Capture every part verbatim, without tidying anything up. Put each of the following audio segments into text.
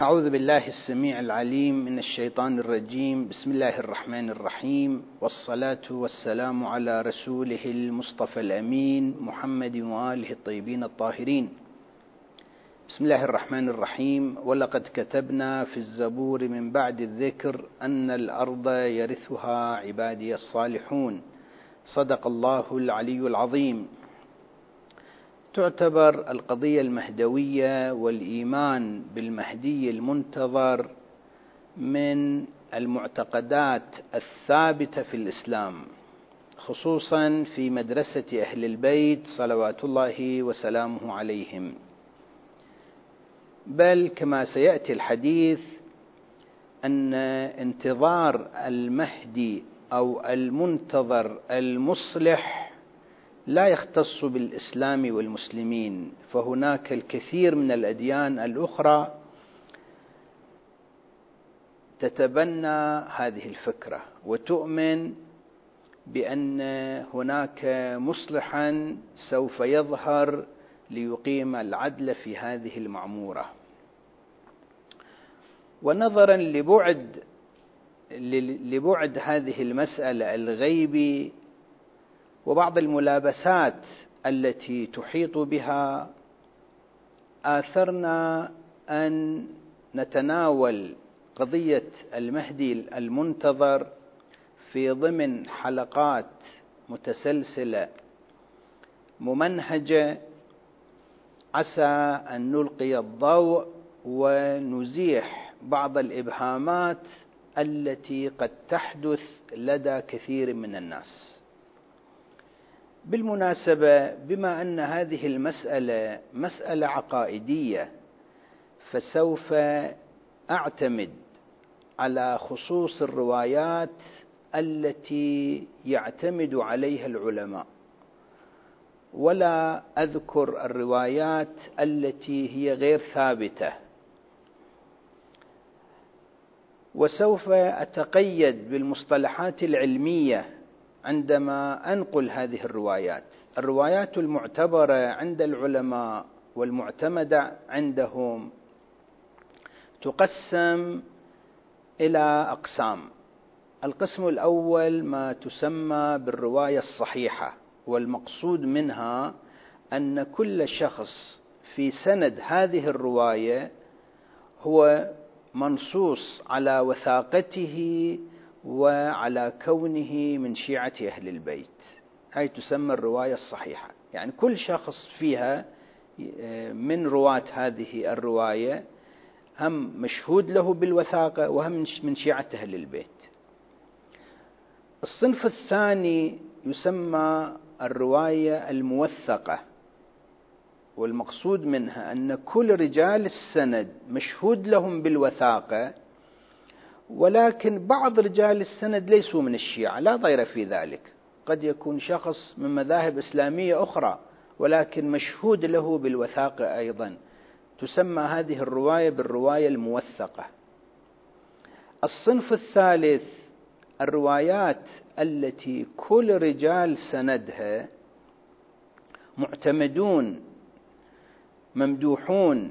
أعوذ بالله السميع العليم من الشيطان الرجيم. بسم الله الرحمن الرحيم، والصلاة والسلام على رسوله المصطفى الأمين محمد وآله الطيبين الطاهرين. بسم الله الرحمن الرحيم. ولقد كتبنا في الزبور من بعد الذكر أن الأرض يرثها عبادي الصالحون. صدق الله العلي العظيم. تعتبر القضية المهدوية والإيمان بالمهدي المنتظر من المعتقدات الثابتة في الإسلام، خصوصا في مدرسة أهل البيت صلوات الله وسلامه عليهم، بل كما سيأتي الحديث أن انتظار المهدي أو المنتظر المصلح لا يختص بالإسلام والمسلمين، فهناك الكثير من الأديان الأخرى تتبنى هذه الفكرة وتؤمن بأن هناك مصلحا سوف يظهر ليقيم العدل في هذه المعمورة. ونظرا لبعد لبعد هذه المسألة الغيبي وبعض الملابسات التي تحيط بها، آثرنا أن نتناول قضية المهدي المنتظر في ضمن حلقات متسلسلة ممنهجة، عسى أن نلقي الضوء ونزيح بعض الإبهامات التي قد تحدث لدى كثير من الناس. بالمناسبة، بما أن هذه المسألة مسألة عقائدية، فسوف أعتمد على خصوص الروايات التي يعتمد عليها العلماء، ولا أذكر الروايات التي هي غير ثابتة، وسوف أتقيد بالمصطلحات العلمية عندما أنقل هذه الروايات. الروايات المعتبرة عند العلماء والمعتمدة عندهم تقسم إلى أقسام. القسم الأول ما تسمى بالرواية الصحيحة، والمقصود منها أن كل شخص في سند هذه الرواية هو منصوص على وثاقته وعلى كونه من شيعة أهل البيت. هاي تسمى الرواية الصحيحة، يعني كل شخص فيها من رواة هذه الرواية هم مشهود له بالوثاقة وهم من شيعة أهل البيت. الصنف الثاني يسمى الرواية الموثقة، والمقصود منها أن كل رجال السند مشهود لهم بالوثاقة، ولكن بعض رجال السند ليسوا من الشيعة، لا ضير في ذلك. قد يكون شخص من مذاهب إسلامية أخرى ولكن مشهود له بالوثاقة أيضا. تسمى هذه الرواية بالرواية الموثقة. الصنف الثالث الروايات التي كل رجال سندها معتمدون ممدوحون،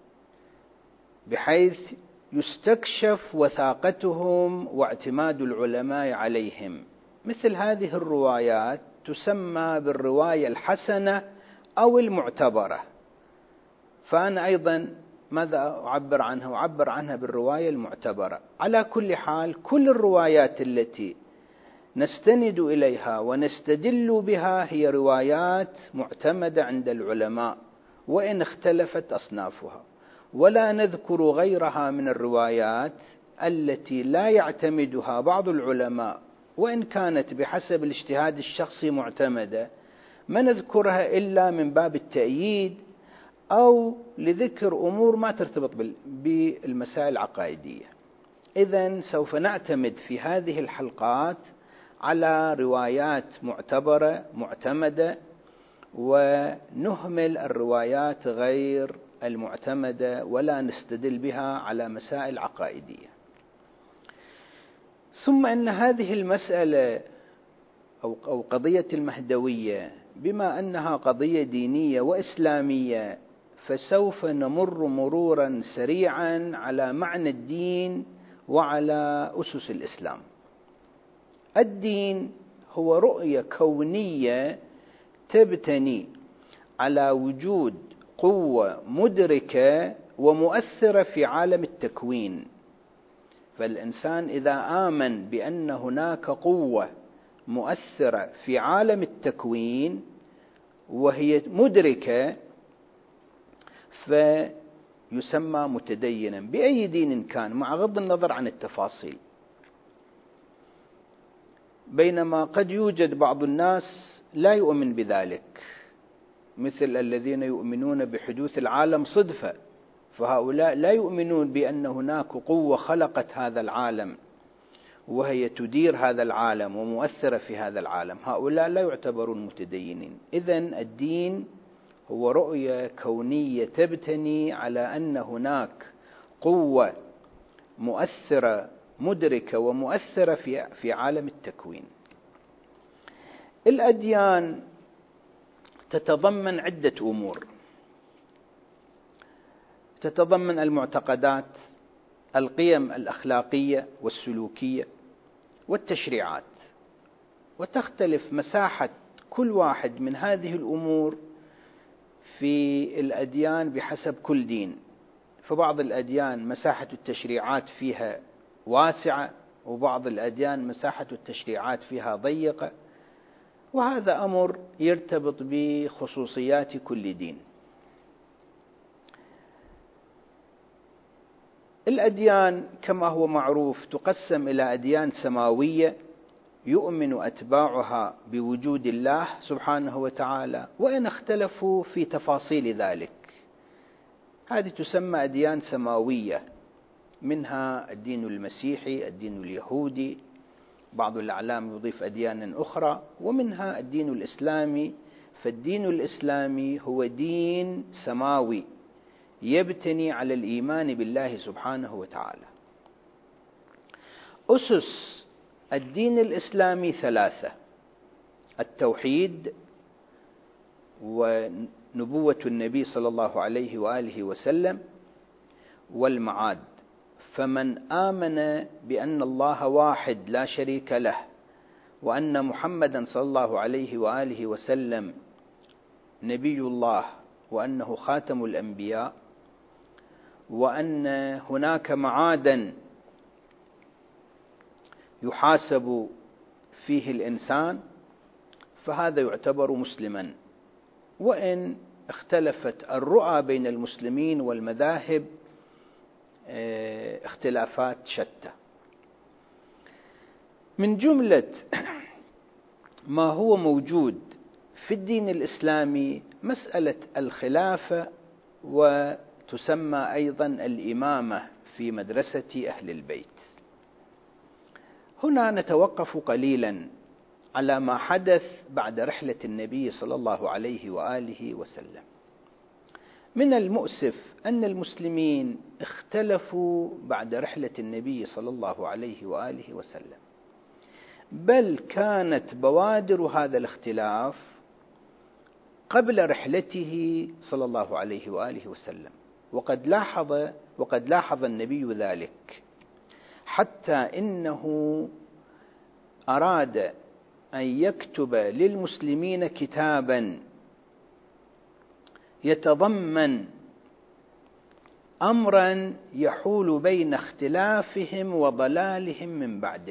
بحيث يستكشف وثاقتهم واعتماد العلماء عليهم. مثل هذه الروايات تسمى بالرواية الحسنة أو المعتبرة. فأنا أيضا ماذا أعبر عنها؟ أعبر عنها بالرواية المعتبرة. على كل حال، كل الروايات التي نستند إليها ونستدل بها هي روايات معتمدة عند العلماء وإن اختلفت أصنافها، ولا نذكر غيرها من الروايات التي لا يعتمدها بعض العلماء وإن كانت بحسب الاجتهاد الشخصي معتمدة، ما نذكرها إلا من باب التأييد أو لذكر أمور ما ترتبط بالمسائل العقائدية. إذن سوف نعتمد في هذه الحلقات على روايات معتبرة معتمدة، ونهمل الروايات غير المعتمدة ولا نستدل بها على مسائل عقائدية. ثم أن هذه المسألة أو قضية المهدوية بما أنها قضية دينية وإسلامية، فسوف نمر مرورا سريعا على معنى الدين وعلى أسس الإسلام. الدين هو رؤية كونية تبتني على وجود قوة مدركة ومؤثرة في عالم التكوين. فالإنسان إذا آمن بأن هناك قوة مؤثرة في عالم التكوين وهي مدركة فيسمى متدينا بأي دين كان، مع غض النظر عن التفاصيل. بينما قد يوجد بعض الناس لا يؤمن بذلك، مثل الذين يؤمنون بحدوث العالم صدفة، فهؤلاء لا يؤمنون بأن هناك قوة خلقت هذا العالم وهي تدير هذا العالم ومؤثرة في هذا العالم، هؤلاء لا يعتبرون متدينين. إذن الدين هو رؤية كونية تبتني على أن هناك قوة مؤثرة مدركة ومؤثرة في في عالم التكوين. الأديان تتضمن عدة أمور، تتضمن المعتقدات، القيم الأخلاقية والسلوكية، والتشريعات، وتختلف مساحة كل واحد من هذه الأمور في الأديان بحسب كل دين. فبعض الأديان مساحة التشريعات فيها واسعة، وبعض الأديان مساحة التشريعات فيها ضيقة، وهذا أمر يرتبط بخصوصيات كل دين. الأديان كما هو معروف تقسم إلى أديان سماوية يؤمن أتباعها بوجود الله سبحانه وتعالى، وإن اختلفوا في تفاصيل ذلك، هذه تسمى أديان سماوية، منها الدين المسيحي، الدين اليهودي، بعض الأعلام يضيف أديانا أخرى، ومنها الدين الإسلامي. فالدين الإسلامي هو دين سماوي يبتني على الإيمان بالله سبحانه وتعالى. أسس الدين الإسلامي ثلاثة: التوحيد، ونبوة النبي صلى الله عليه وآله وسلم، والمعاد. فمن آمن بأن الله واحد لا شريك له، وأن محمدا صلى الله عليه وآله وسلم نبي الله، وأنه خاتم الأنبياء، وأن هناك معادا يحاسب فيه الإنسان، فهذا يعتبر مسلما. وإن اختلفت الرؤى بين المسلمين والمذاهب اختلافات شتى. من جملة ما هو موجود في الدين الإسلامي مسألة الخلافة، وتسمى أيضا الإمامة في مدرسة أهل البيت. هنا نتوقف قليلا على ما حدث بعد رحلة النبي صلى الله عليه وآله وسلم. من المؤسف أن المسلمين اختلفوا بعد رحلة النبي صلى الله عليه وآله وسلم، بل كانت بوادر هذا الاختلاف قبل رحلته صلى الله عليه وآله وسلم، وقد لاحظ وقد لاحظ النبي ذلك، حتى إنه أراد أن يكتب للمسلمين كتابا يتضمن أمرا يحول بين اختلافهم وضلالهم من بعده.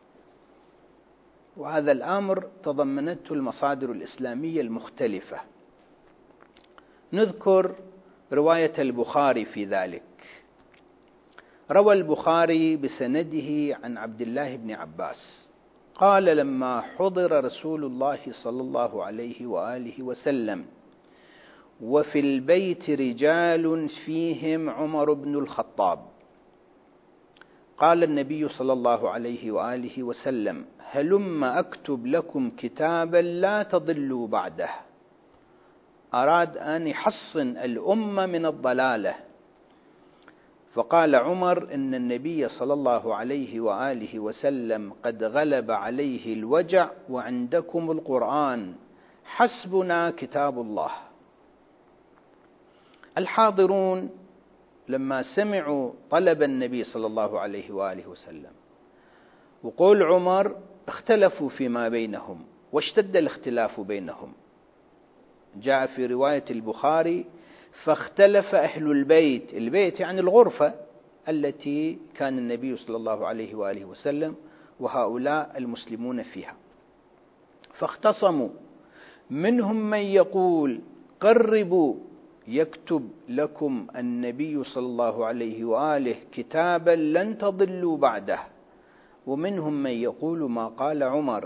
وهذا الأمر تضمنته المصادر الإسلامية المختلفة. نذكر رواية البخاري في ذلك. روى البخاري بسنده عن عبد الله بن عباس قال: لما حضر رسول الله صلى الله عليه وآله وسلم وفي البيت رجال فيهم عمر بن الخطاب، قال النبي صلى الله عليه وآله وسلم: هلم أكتب لكم كتابا لا تضلوا بعده. أراد أن يحصن الأمة من الضلالة. فقال عمر: إن النبي صلى الله عليه وآله وسلم قد غلب عليه الوجع وعندكم القرآن، حسبنا كتاب الله. الحاضرون لما سمعوا طلب النبي صلى الله عليه وآله وسلم وقول عمر اختلفوا فيما بينهم واشتد الاختلاف بينهم. جاء في رواية البخاري: فاختلف أهل البيت، البيت يعني الغرفة التي كان النبي صلى الله عليه وآله وسلم وهؤلاء المسلمون فيها، فاختصموا، منهم من يقول: قربوا يكتب لكم النبي صلى الله عليه وآله كتابا لن تضلوا بعده، ومنهم من يقول ما قال عمر.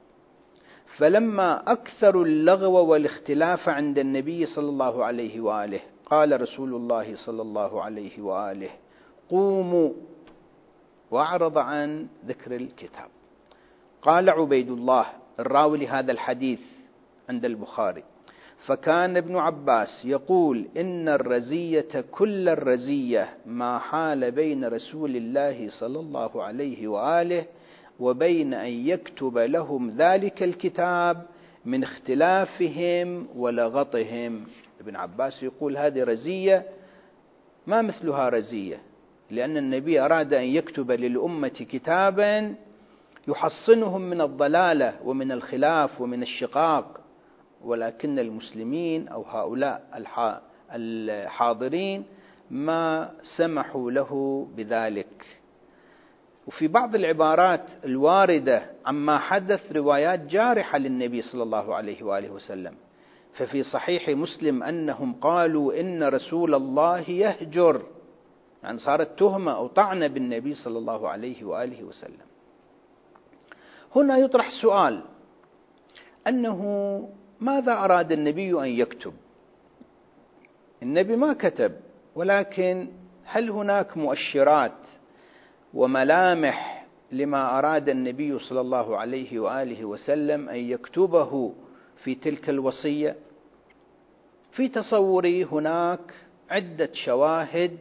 فلما أكثروا اللغو والاختلاف عند النبي صلى الله عليه وآله قال رسول الله صلى الله عليه وآله: قوموا، وأعرض عن ذكر الكتاب. قال عبيد الله الراوي لهذا الحديث عند البخاري: فكان ابن عباس يقول: إن الرزية كل الرزية ما حال بين رسول الله صلى الله عليه وآله وبين أن يكتب لهم ذلك الكتاب من اختلافهم ولغطهم. ابن عباس يقول هذه رزية ما مثلها رزية، لأن النبي أراد أن يكتب للأمة كتابا يحصنهم من الضلالة ومن الخلاف ومن الشقاق، ولكن المسلمين أو هؤلاء الحاضرين ما سمحوا له بذلك. وفي بعض العبارات الواردة عما حدث روايات جارحة للنبي صلى الله عليه وآله وسلم، ففي صحيح مسلم أنهم قالوا إن رسول الله يهجر، يعني صارت تهمة أو طعنة بالنبي صلى الله عليه وآله وسلم. هنا يطرح سؤال أنه ماذا أراد النبي أن يكتب؟ النبي ما كتب، ولكن هل هناك مؤشرات وملامح لما أراد النبي صلى الله عليه وآله وسلم أن يكتبه في تلك الوصية؟ في تصوري هناك عدة شواهد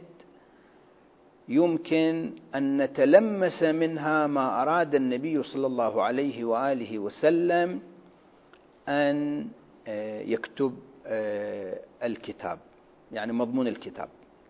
يمكن أن نتلمس منها ما أراد النبي صلى الله عليه وآله وسلم أن يكتب الكتاب، يعني مضمون الكتاب.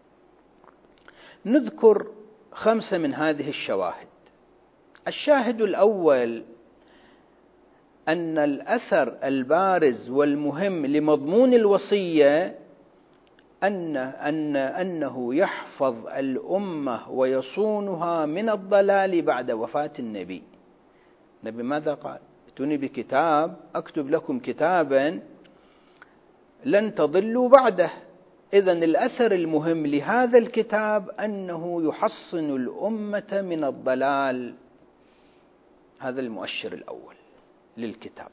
نذكر خمسة من هذه الشواهد. الشاهد الأول أن الأثر البارز والمهم لمضمون الوصية أن أن أنه يحفظ الأمة ويصونها من الضلال بعد وفاة النبي. النبي ماذا قال؟ ائتوني بكتاب أكتب لكم كتابا لن تضلوا بعده. إذن الأثر المهم لهذا الكتاب أنه يحصن الأمة من الضلال. هذا المؤشر الأول للكتاب.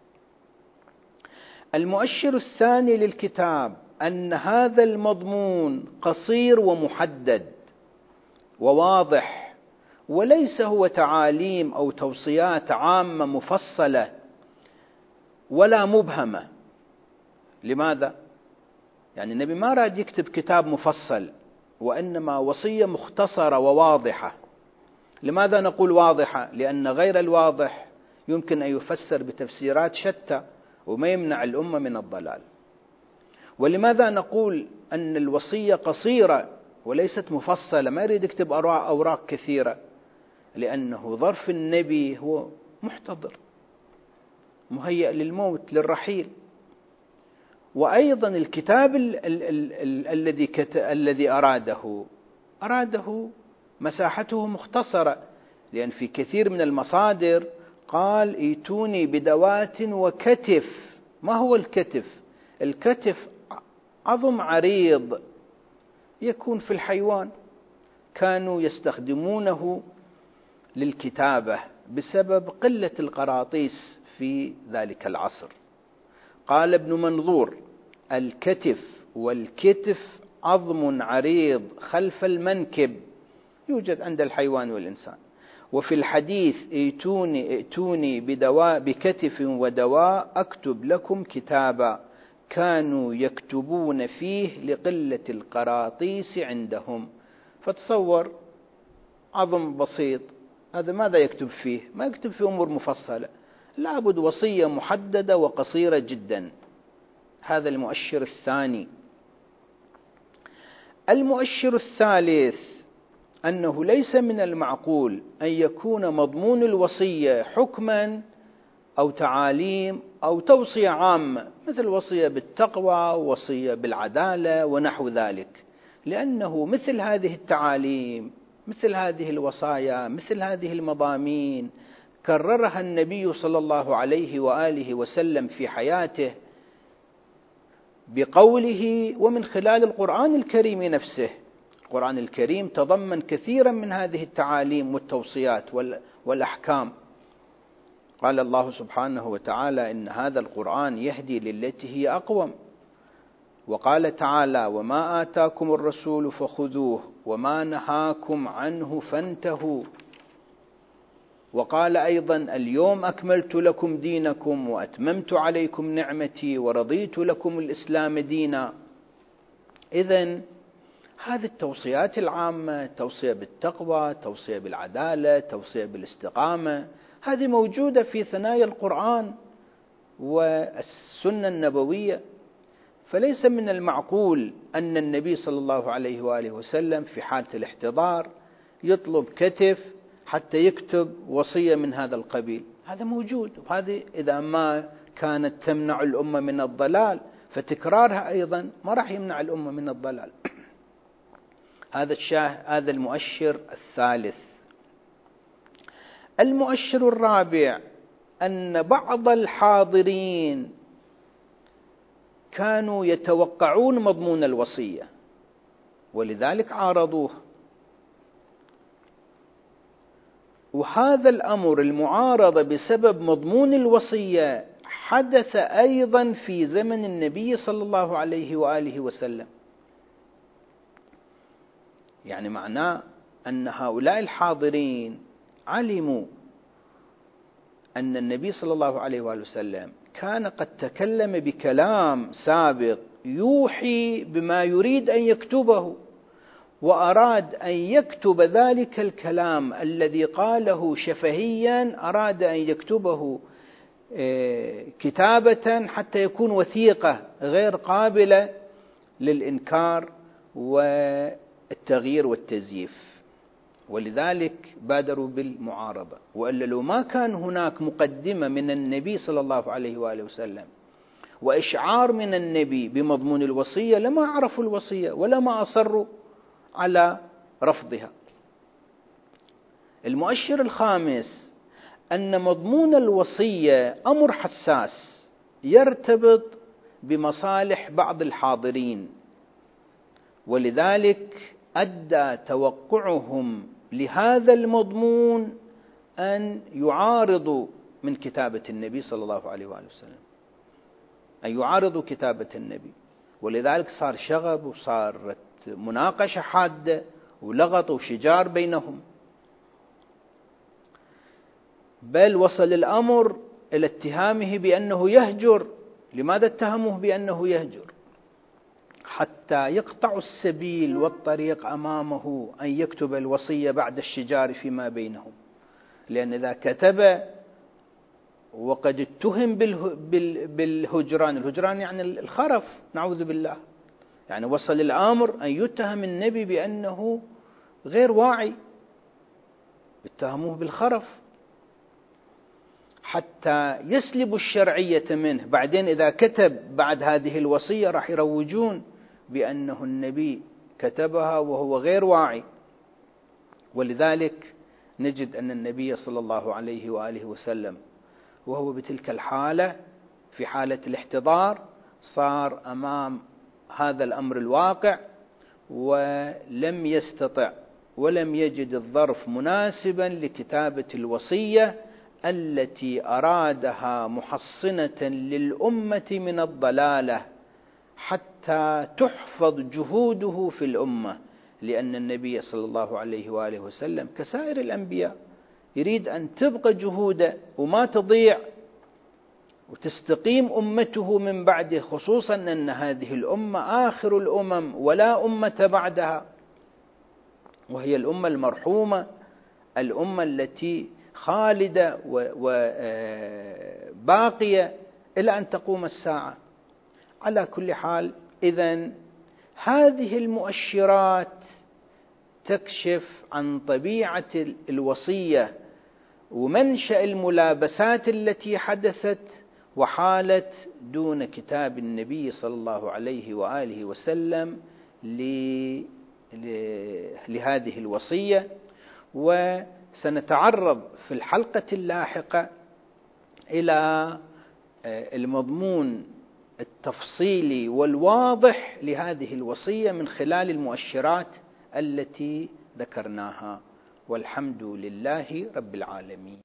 المؤشر الثاني للكتاب أن هذا المضمون قصير ومحدد وواضح، وليس هو تعاليم أو توصيات عامة مفصلة ولا مبهمة. لماذا؟ يعني النبي ما أراد يكتب كتاب مفصل، وإنما وصية مختصرة وواضحة. لماذا نقول واضحة؟ لأن غير الواضح يمكن أن يفسر بتفسيرات شتى وما يمنع الأمة من الضلال. ولماذا نقول أن الوصية قصيرة وليست مفصلة؟ ما يريد يكتب أوراق كثيرة، لأنه ظرف النبي هو محتضر مهيأ للموت للرحيل. وأيضا الكتاب الذي الذي أراده أراده مساحته مختصرة، لأن في كثير من المصادر قال ائتوني بدوات وكتف. ما هو الكتف؟ الكتف عظم عريض يكون في الحيوان، كانوا يستخدمونه للكتابة بسبب قلة القراطيس في ذلك العصر. قال ابن منظور: الكتف والكتف عظم عريض خلف المنكب يوجد عند الحيوان والإنسان. وفي الحديث ائتوني ائتوني بدواء بكتف ودواء أكتب لكم كتابا، كانوا يكتبون فيه لقلة القراطيس عندهم. فتصور عظم بسيط، هذا ماذا يكتب فيه؟ ما يكتب فيه أمور مفصلة، لابد وصية محددة وقصيرة جدا. هذا المؤشر الثاني. المؤشر الثالث أنه ليس من المعقول أن يكون مضمون الوصية حكما أو تعاليم أو توصية عامة، مثل وصية بالتقوى ووصية بالعدالة ونحو ذلك، لأنه مثل هذه التعاليم، مثل هذه الوصايا، مثل هذه المضامين كررها النبي صلى الله عليه وآله وسلم في حياته بقوله ومن خلال القرآن الكريم نفسه. القرآن الكريم تضمن كثيرا من هذه التعاليم والتوصيات والأحكام. قال الله سبحانه وتعالى إن هذا القرآن يهدي للتي هي أقوم، وقال تعالى وما آتاكم الرسول فخذوه وما نهاكم عنه فانتهوا، وقال أيضا اليوم أكملت لكم دينكم وأتممت عليكم نعمتي ورضيت لكم الإسلام دينا. إذن هذه التوصيات العامة، توصية بالتقوى، توصية بالعدالة، توصية بالاستقامة، هذه موجودة في ثنايا القرآن والسنة النبوية. فليس من المعقول أن النبي صلى الله عليه وآله وسلم في حالة الاحتضار يطلب كتف حتى يكتب وصية من هذا القبيل. هذا موجود، وهذه إذا ما كانت تمنع الأمة من الضلال فتكرارها أيضا ما راح يمنع الأمة من الضلال. هذا الشاه هذا المؤشر الثالث. المؤشر الرابع أن بعض الحاضرين كانوا يتوقعون مضمون الوصية ولذلك عارضوه، وهذا الأمر المعارضة بسبب مضمون الوصية حدث أيضا في زمن النبي صلى الله عليه وآله وسلم. يعني معناه أن هؤلاء الحاضرين علموا أن النبي صلى الله عليه وآله وسلم كان قد تكلم بكلام سابق يوحي بما يريد أن يكتبه، وأراد أن يكتب ذلك الكلام الذي قاله شفهيا، أراد أن يكتبه كتابة حتى يكون وثيقة غير قابلة للإنكار والتغيير والتزييف، ولذلك بادروا بالمعارضة. وإلا لو ما كان هناك مقدمة من النبي صلى الله عليه وآله وسلم وإشعار من النبي بمضمون الوصية لما عرفوا الوصية ولا ما أصروا على رفضها. المؤشر الخامس أن مضمون الوصية أمر حساس يرتبط بمصالح بعض الحاضرين، ولذلك أدى توقعهم لهذا المضمون أن يعارضوا من كتابة النبي صلى الله عليه وآله وسلم، أن يعارضوا كتابة النبي، ولذلك صار شغب وصارت مناقشة حادة ولغط وشجار بينهم، بل وصل الأمر إلى اتهامه بأنه يهجر. لماذا اتهموه بأنه يهجر؟ حتى يقطع السبيل والطريق أمامه أن يكتب الوصية بعد الشجار فيما بينهم، لأن إذا كتب وقد اتهم بالهجران، الهجران يعني الخرف نعوذ بالله، يعني وصل الأمر أن يتهم النبي بأنه غير واعي، اتهموه بالخرف حتى يسلبوا الشرعية منه. بعدين إذا كتب بعد هذه الوصية راح يروجون بأنه النبي كتبها وهو غير واعي. ولذلك نجد أن النبي صلى الله عليه وآله وسلم وهو بتلك الحالة في حالة الاحتضار صار أمام هذا الأمر الواقع ولم يستطع ولم يجد الظرف مناسبا لكتابة الوصية التي أرادها محصنة للأمة من الضلالة حتى تحفظ جهوده في الأمة، لأن النبي صلى الله عليه وآله وسلم كسائر الأنبياء يريد أن تبقى جهوده وما تضيع وتستقيم أمته من بعده، خصوصا أن هذه الأمة آخر الأمم ولا أمة بعدها، وهي الأمة المرحومة، الأمة التي خالدة وباقية إلى أن تقوم الساعة. على كل حال، إذن هذه المؤشرات تكشف عن طبيعة الوصية ومنشأ الملابسات التي حدثت وحالت دون كتاب النبي صلى الله عليه وآله وسلم لهذه الوصية. وسنتعرض في الحلقة اللاحقة إلى المضمون التفصيلي والواضح لهذه الوصية من خلال المؤشرات التي ذكرناها، والحمد لله رب العالمين.